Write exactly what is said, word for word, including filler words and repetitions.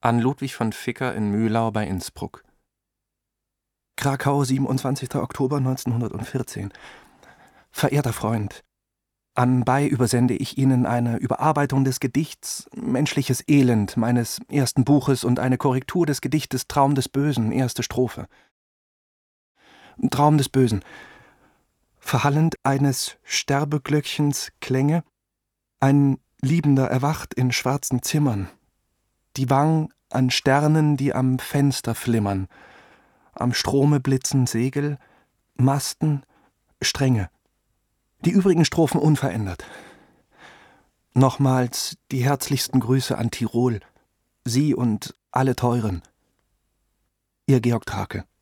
An Ludwig von Vicker in Mühlau bei Innsbruck. Krakau, siebenundzwanzigster Oktober neunzehnhundertvierzehn. Verehrter Freund, anbei übersende ich Ihnen eine Überarbeitung des Gedichts »Menschliches Elend« meines ersten Buches und eine Korrektur des Gedichtes »Traum des Bösen«, erste Strophe. Traum des Bösen. Verhallend eines Sterbeglöckchens Klänge, ein Liebender erwacht in schwarzen Zimmern, die Wang an Sternen, die am Fenster flimmern, am Strome blitzen Segel, Masten, Stränge. Die übrigen Strophen unverändert. Nochmals die herzlichsten Grüße an Tirol, Sie und alle Teuren. Ihr Georg Trake.